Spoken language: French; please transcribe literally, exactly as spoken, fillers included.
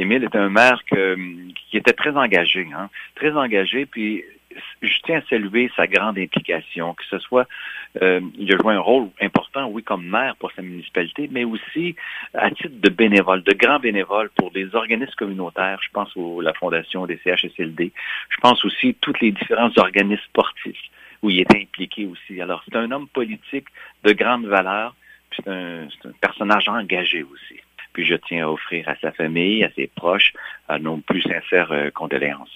Émile est un maire que, qui était très engagé, hein, très engagé, puis je tiens à saluer sa grande implication, que ce soit, euh, il a joué un rôle important, oui, comme maire pour sa municipalité, mais aussi à titre de bénévole, de grand bénévole pour des organismes communautaires. Je pense à la Fondation des C H S L D. Je pense aussi à tous les différents organismes sportifs où il était impliqué aussi. Alors, c'est un homme politique de grande valeur, puis c'est un, c'est un personnage engagé aussi. Puis je tiens à offrir à sa famille, à ses proches, à nos plus sincères euh, condoléances.